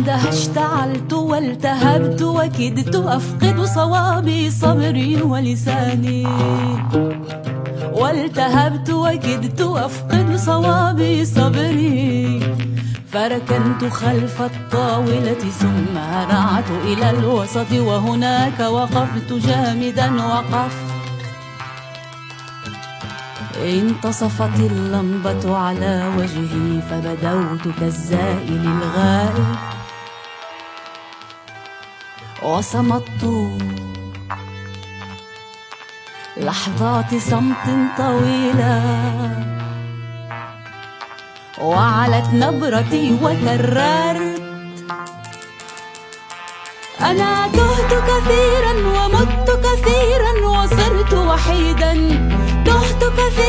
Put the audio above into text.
بعدها اشتعلت والتهبت وكدت أفقد صوابي صبري ولساني، والتهبت وكدت أفقد صوابي صبري، فركنت خلف الطاولة ثم هرعت إلى الوسط وهناك وقفت جامدا وقفت. انتصفت اللمبة على وجهي فبدوت كالزائل الغائب وصمت لحظات صمت طويلة، وعلت نبرتي وكررت: أنا تهت كثيرا ومت كثيرا وصرت وحيدا، تهت كثيرا